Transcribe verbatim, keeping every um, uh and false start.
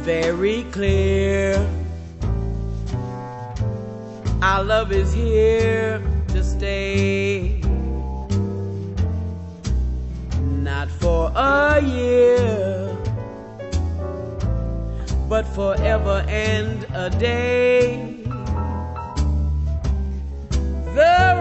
very clear. Our love is here to stay, not for a year, but forever and a day. The